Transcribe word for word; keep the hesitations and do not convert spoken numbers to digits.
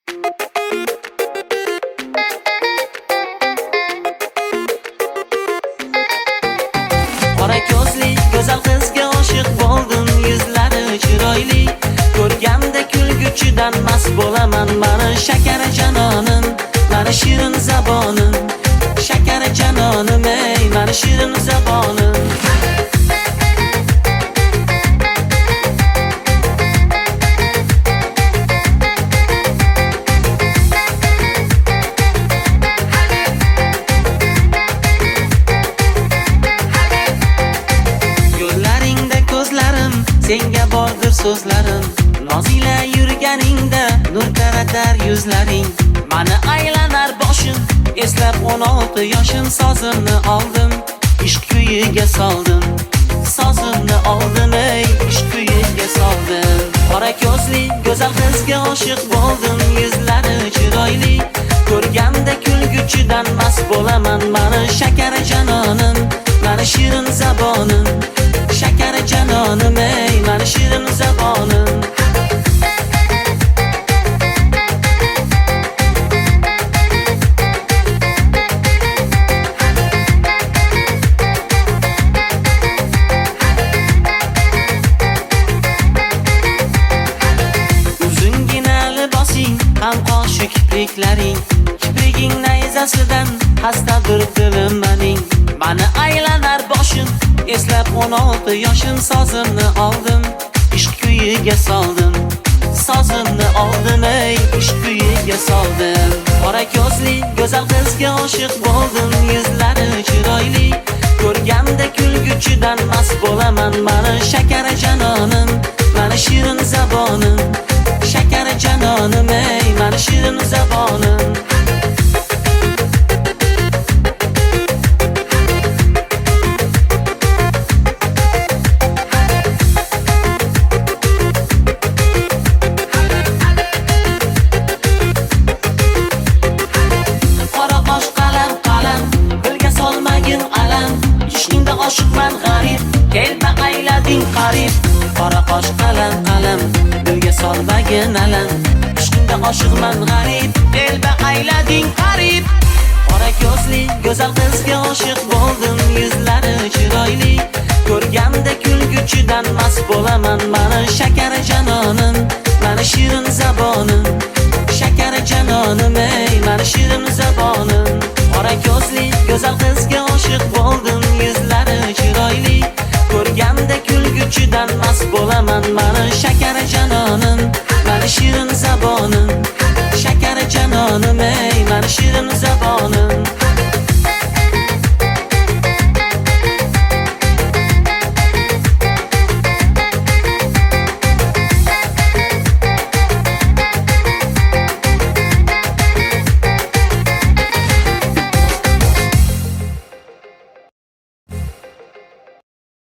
Qora ko'zli go'zal qizga oshiq bo'ldim, yuzlari chiroyli, ko'rganda kulguchidan mast bo'laman. Mani shakar janonim, mani shirin zabonim, shakar janonim ey, mani shirin zabonim. Senga bordir so'zlarim, nozila yurganingda nur taratar yuzlaring. Mani aylanar boshim, eslab o'n olti yoshim, sozimni oldim, ishq kuyiga soldim, sozimni oldim ey, ishq kuyiga soldim. Qora ko'zli go'zal qizga oshiq bo'ldim, yuzlari chiroyli, ko'rganda kulguchidan mast bo'laman. Mani shakar janonim, mani shirin zabonim, shakar janonim ey, mani shirin zabonim. Uzungina libosing, ham qoshi kipriklaring, kipriging nayzasidan xastadir dilim mening. Mani aylanar boshim, eslab o'n olti yoshim, sozimni oldim, ishq kuyiga soldim, sozimni oldim ey, ishq kuyiga soldim. Qora ko'zli go'zal qizga oshiq bo'ldim, yuzlari chiroyli, ko'rganda kulguchidan mast bo'laman. Mani shakar janonim, mani shirin zabonim, shakar janonim ey, mani shirin zabonim. Oshiqman g'arib, kelma aylading qarib. Qora qosh qalam qalam, dilga solmagin alam. Ishqingda oshiqman g'arib, kelma aylading qarib. Qora ko'zli go'zal qizga oshiq bo'ldim, yuzlari chiroyli, ko'rganda kulguchidan mast bo'laman. Mani shakar janonim, mani shirin zabonim, shakar janonim ey, mani shirin zabonim. Qora ko'zli go'zal qizga oshiq bo'ldim, yuzlari chiroyli, ko'rganda kulguchidan mast bo'laman. Mani shakar janonim, mani shirin zabonim, shakar janonim ey, mani shirin zabonim.